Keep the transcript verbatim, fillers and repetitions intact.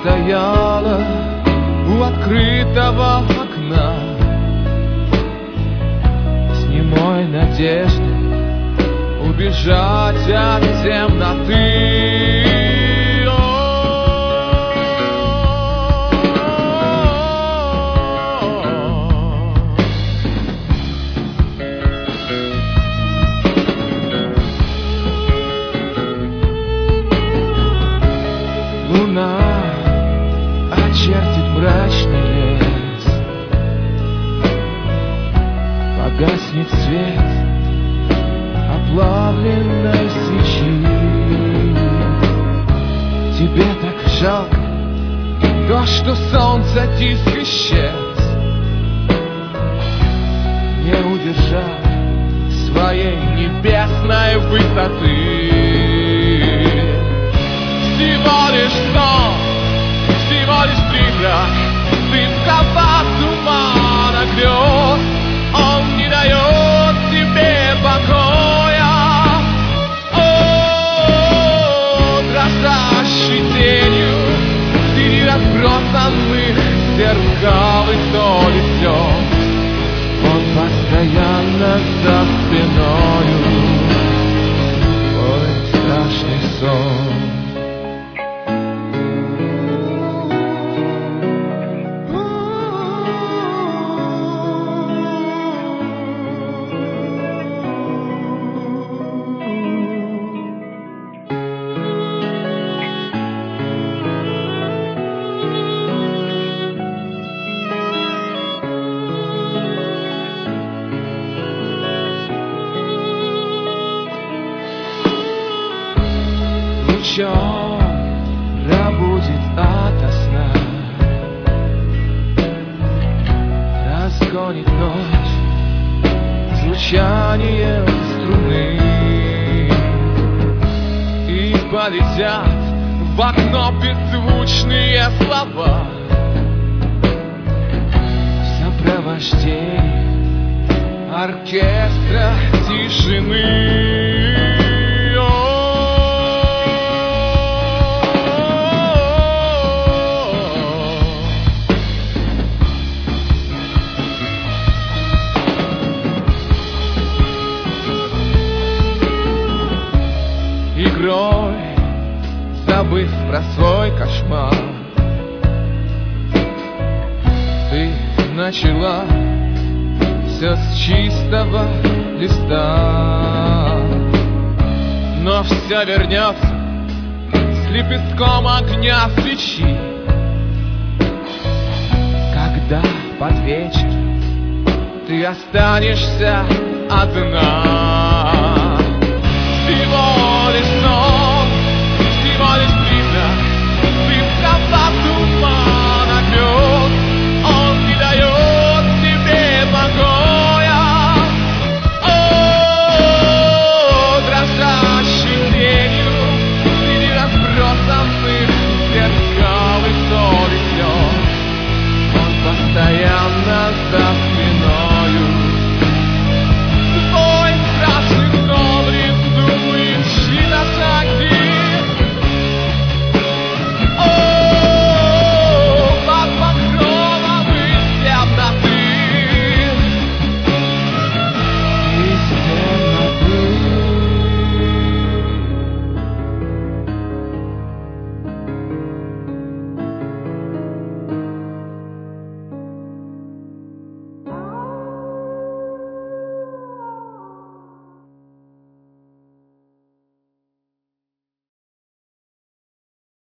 стояла у открытого окна с немой надеждой убежать от темноты. Луна очертит мрачный лес, погаснет свет оплавленной свечи. Тебе так жалко то, что солнце тиск исчез, не удержав своей небесной высоты. Всего лишь сон, всего лишь призрак, дымка тумана грез. Он не дает тебе покоя. О, дрожащей тенью среди разбросанных зеркал и соли слез, он постоянно за спиною. Ой, страшный сон. Пробудит ото сна, разгонит ночь звучанием струны, и полетят в окно беззвучные слова в сопровождении оркестра тишины. Игрой, забыв про свой кошмар, ты начала все с чистого листа, но все вернется с лепестком огня свечи, когда под вечер ты останешься одна.